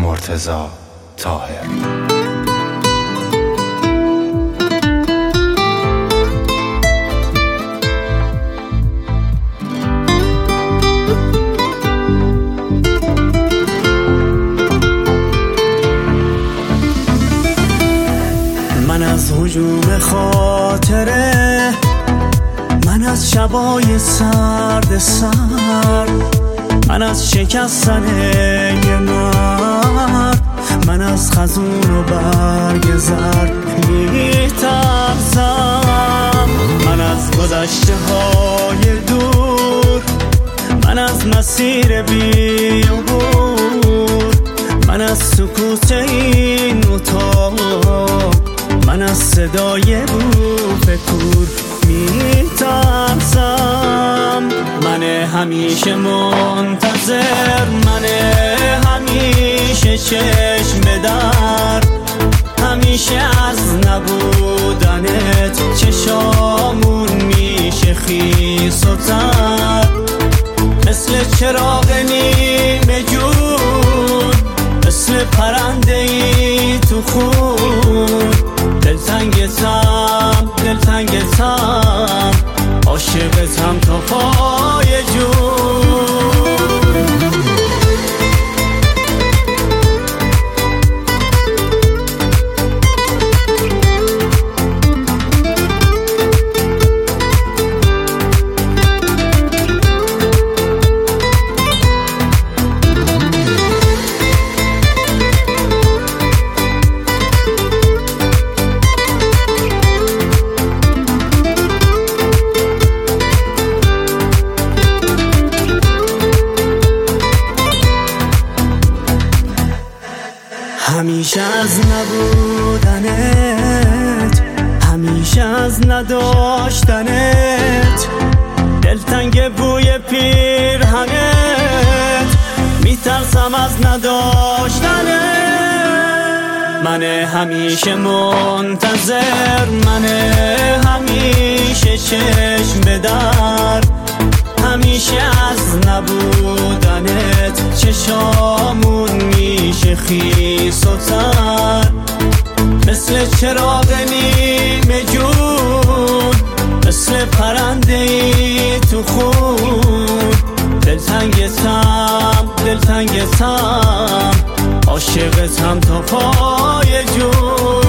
مرتضی طاهر. من از هجوم خاطره، من از شبای سرد سرد، من از شکستن یه مرد، من از خزون و برگ زرد میترسم. من از گذشته های دور، من از مسیر بی‌عبور، من از سکوت این اتاق، من از صدای بوف کور میترسم. من همیشه منتظر، من همیشه چشم به در، همیشه از نبودنت چشامون میشه خیس و تر، مثل چراغ نیمه جون، مثل پرنده ای تو خون. دلتنگتم دلتنگتم، عاشقتم تا پای جون. همیشه از نبودنت، همیشه از نداشتنت، دلتنگ بوی پیرهنت، میترسم از نداشتنت. من همیشه منتظر، من همیشه چشم به در، همیشه از نبودنت چشامون میشه خیس و تر، مثل چراغ نیمه جون، مثل پرنده ای تو خون. دلتنگتم دلتنگتم، عاشقتم تا پای جون.